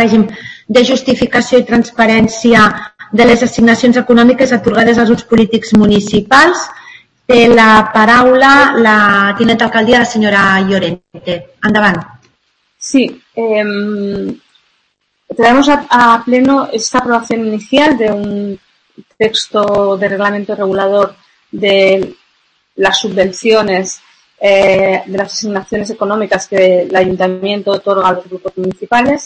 règim de justificació i transparència de les assignacions econòmiques atorgades als grups polítics municipals. Té la paraula la tinenta alcaldia, la señora Llorente. Endavant. Sí, traemos a pleno esta aprobación inicial de un texto de reglamento regulador de las subvenciones, de las asignaciones económicas que el ayuntamiento otorga a los grupos municipales.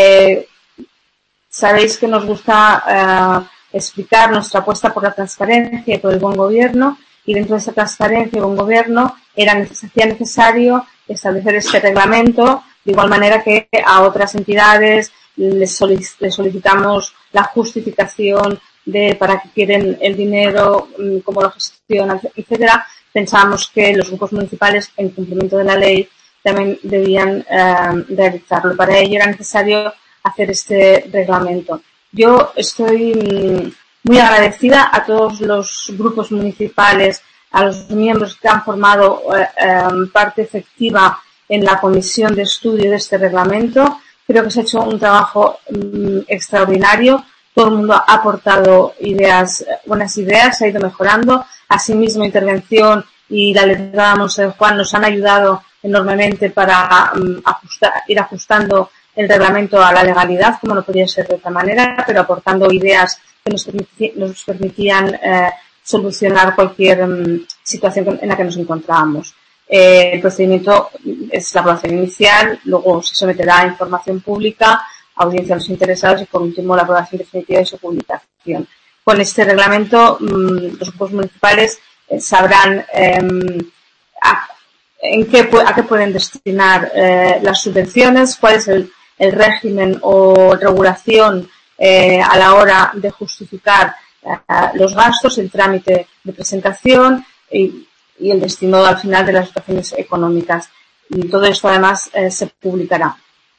Sabéis que nos gusta explicar nuestra apuesta por la transparencia y por el buen gobierno, y dentro de esa transparencia y buen gobierno hacía necesario establecer este reglamento, de igual manera que a otras entidades les solicitamos la justificación de para qué quieren el dinero, cómo lo gestionan, etcétera. Pensamos que los grupos municipales, en cumplimiento de la ley, también debían realizarlo. Para ello era necesario hacer este reglamento. Yo estoy muy agradecida a todos los grupos municipales, a los miembros que han formado parte efectiva en la comisión de estudio de este reglamento. Creo que se ha hecho un trabajo extraordinario. Todo el mundo ha aportado buenas ideas, se ha ido mejorando. Asimismo, intervención y la letrada Montserrat Juan nos han ayudado enormemente para ir ajustando el reglamento a la legalidad, como no podía ser de otra manera, pero aportando ideas que nos permitían solucionar cualquier situación en la que nos encontrábamos. El procedimiento es la aprobación inicial, luego se someterá a información pública, audiencia a los interesados y, por último, la aprobación definitiva y su publicación. Con este reglamento, los grupos municipales sabrán a qué pueden destinar las subvenciones, cuál es el régimen o regulación a la hora de justificar los gastos, el trámite de presentación y el destino al final de las dotaciones econòmiques. I tot esto, además, se publicarà.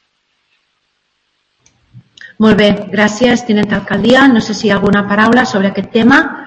Molt bé, gràcies, tinenta alcaldia. No sé si hi ha alguna paraula sobre aquest tema.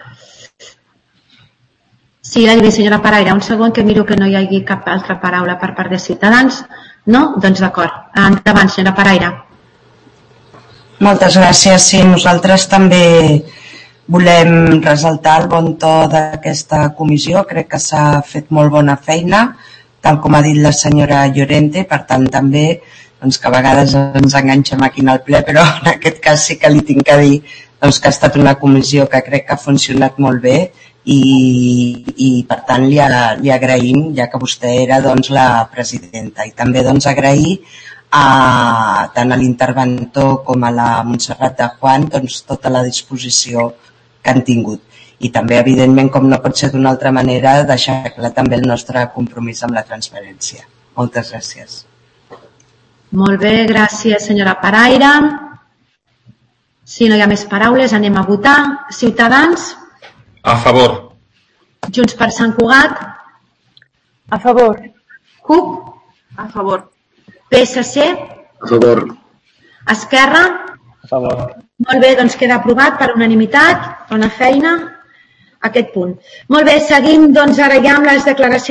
Sí, la senyora Paraire, un segon que miro que no hi hagi cap altra paraula per part de Ciutadans. No? Doncs d'acord. Endavant, senyora Paraire. Moltes gràcies. Sí, nosaltres també volem ressaltar el bon to d'aquesta comissió. Crec que s'ha fet molt bona feina, tal com ha dit la senyora Llorente. Per tant, també que a vegades ens enganxem aquí en el ple, però en aquest cas sí que li tinc que dir que ha estat una comissió que crec que ha funcionat molt bé i per tant li agraïm, ja que vostè era la presidenta. I també agrair tant a l'interventor com a la Montserrat Juan tota la disposició que han tingut. I també, evidentment, com no pot ser d'una altra manera, deixar clar també el nostre compromís amb la transparència. Moltes gràcies. Molt bé, gràcies, senyora Paraire. Si no hi ha més paraules, anem a votar. Ciutadans? A favor. Junts per Sant Cugat? A favor. CUP? A favor. PSC? A favor. Esquerra? A favor. Molt bé, doncs queda aprovat per unanimitat. Bona feina aquest punt. Molt bé, seguim doncs ara ja amb les declaracions